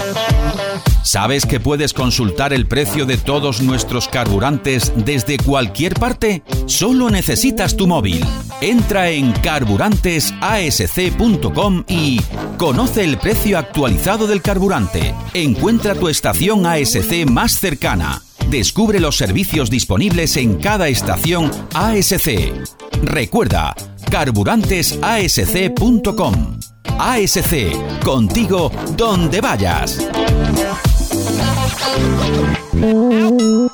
¿Sabes que puedes consultar el precio de todos nuestros carburantes desde cualquier parte? Solo necesitas tu móvil. Entra en carburantesasc.com y conoce el precio actualizado del carburante. Encuentra tu estación ASC más cercana. Descubre los servicios disponibles en cada estación ASC. Recuerda, carburantesasc.com. ASC, contigo donde vayas.